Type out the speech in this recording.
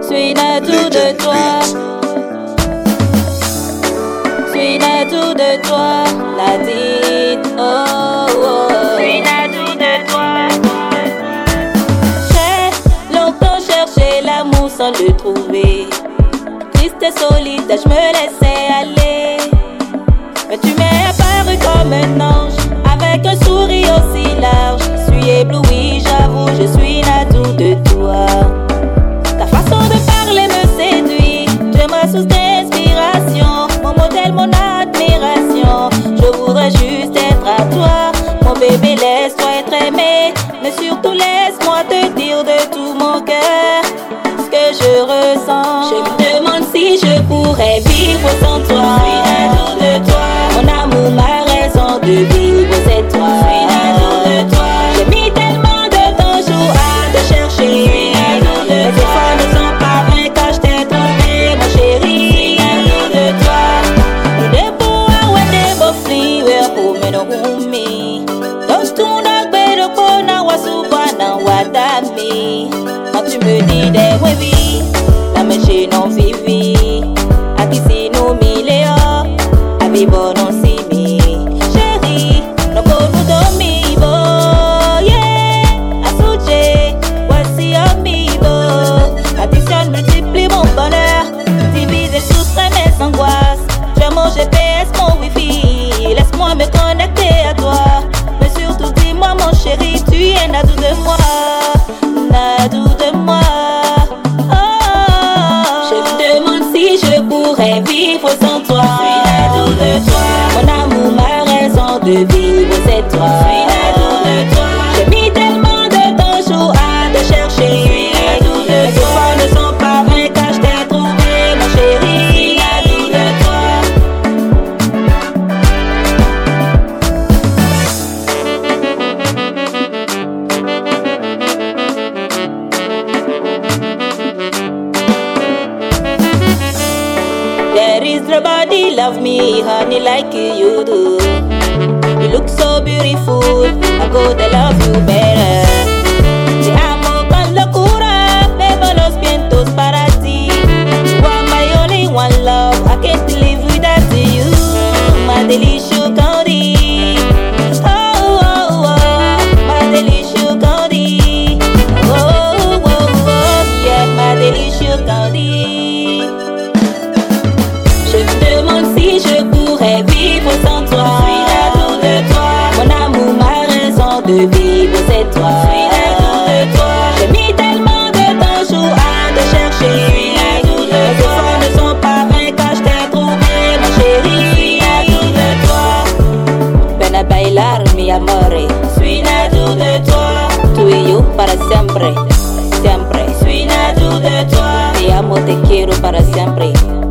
Suis l'atout de toi. Suis l'atout de toi. La dite, oh, oh. Suis l'atout de toi. J'ai longtemps cherché l'amour sans le trouver. Triste et solitaire, je me laissais aller. Mais tu m'es apparu comme un ange, avec un sourire aussi large. Je suis ébloui, j'avoue, je suis l'atout de toi. Ta façon de parler me séduit, tu es ma source d'inspiration, mon modèle, mon admiration. Je voudrais juste être à toi, mon bébé, laisse-toi être aimé. Mais surtout laisse-moi te dire de tout mon cœur ce que je ressens. Je me demande si je pourrais vivre sans toi. Je suis l'atout de toi, mon amour, ma raison de vivre, c'est toi. Je suis l'atout de toi, j'ai mis tellement de temps jour à te chercher. Je suis l'atout de toi, mes efforts ne sont pas vains quand je t'ai trouvé, mon chéri. Je suis l'atout de toi, nous devons ouais des beaux filles, we're home and home me. Donc tout n'a pas de quoi n'a wa souvent n'a wa d'ami. Quand tu me dis des oui, la mèche non vivi. A qui si nous miléo, a vivo non si mi. Chérie, non pour nous dormir, yeah. A souche, voici amigo. Addition multiplie mon bonheur, divise et soustrait mes angoisses. Tu es mon GPS, mon wifi, laisse-moi me connecter à toi. Mais surtout dis-moi mon chéri, tu es l'atout de moi, l'atout de moi. Je pourrais vivre sans toi. Je suis l'atout de toi, mon amour, ma raison de vivre, c'est toi. Je suis l'atout de toi, j'ai mis tellement de temps jour à te chercher. Je suis l'atout de toi, mes efforts ne sont pas vains quand je t'ai trouvé, mon chéri. Je suis l'atout de toi. There is nobody love me, honey, like you do. You look so beautiful, I gotta love you better. Te amo con locura, bebo los vientos para ti. You are my only one love, I can't live without you. My delicious candy, oh, oh, oh, my delicious candy. Oh, oh, oh, yeah, my delicious candy. Je me demande si je pourrais vivre sans toi. Je suis l'atout de toi, mon amour, ma raison de vivre, c'est toi. Je suis l'atout de toi, j'ai mis tellement de temps jour à te chercher. Je suis l'atout de toi, mes efforts ne sont pas vains quand je t'ai trouvé, mon chéri. Je suis l'atout de toi, ven a bailar mi amore. Je suis l'atout de toi, tú y yo para siempre, siempre. Je suis l'atout de toi, te amo, te quiero para siempre.